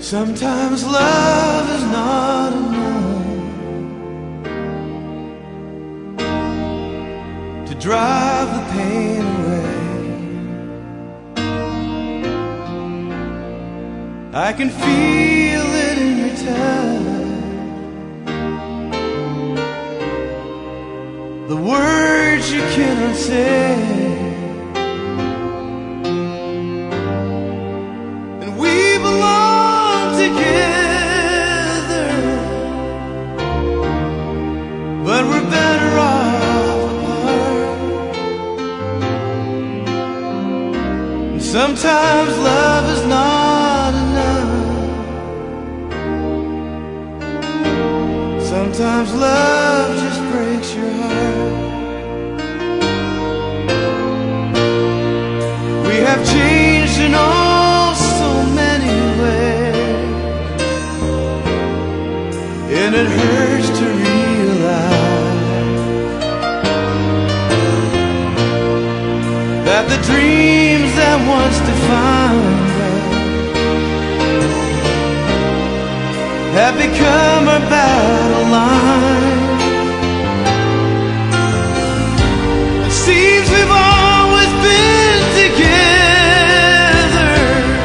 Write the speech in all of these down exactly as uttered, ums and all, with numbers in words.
Sometimes love is not enough to drive the pain away. I can feel it in your touch, the words you cannot say. And we belong together, but we're better off apart. And sometimes love is not enough. Sometimes love just breaks your heart. We have changed in oh so many ways, and it hurts to realize that the dreams that once defined us have become our battle line. It seems we've always been together.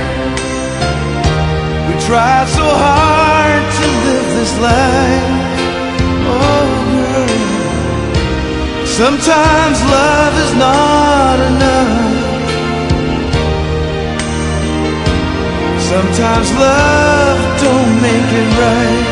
We tried so hard to live this life. Oh girl, sometimes love is not enough. Sometimes love don't make it right.